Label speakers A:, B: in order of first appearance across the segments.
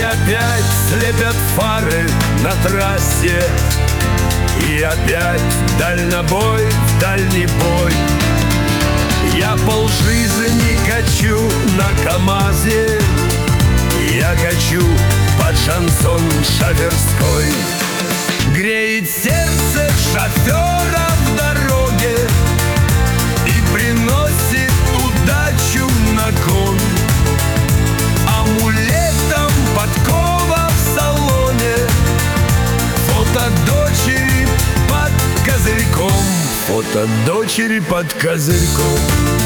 A: опять слепят фары на трассе, и опять дальнобой в дальний бой. Я полжизни качу на КамАЗе, я качу под шансон шоферской. Греет сердце шофера в дороге и приносит удачу на кон. Амулетом подкова в салоне, фото дочери под козырьком, фото дочери под козырьком.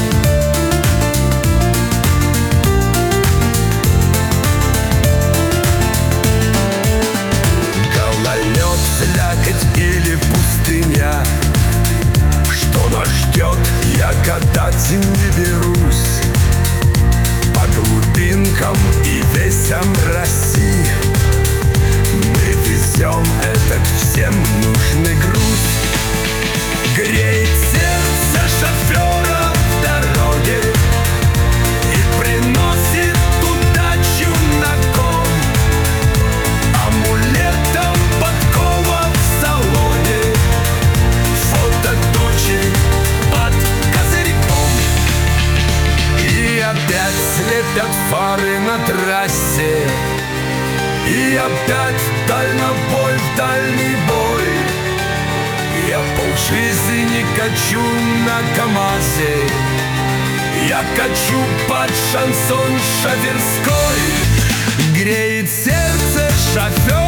A: Гололед, слякоть или пустыня, что нас ждет, я гадать не берусь. По глубинкам и весям России мы везем этот всем нужный груз. Греет сердце шофера в дороге и приносит удачу на кон. Амулетом подкова в салоне, фото дочери под козырьком. И опять слепят фары на трассе, и опять дальнобой в дальний бой. Я полжизни качу на КамАЗе, я качу под шансон шоферской. Греет сердце шофер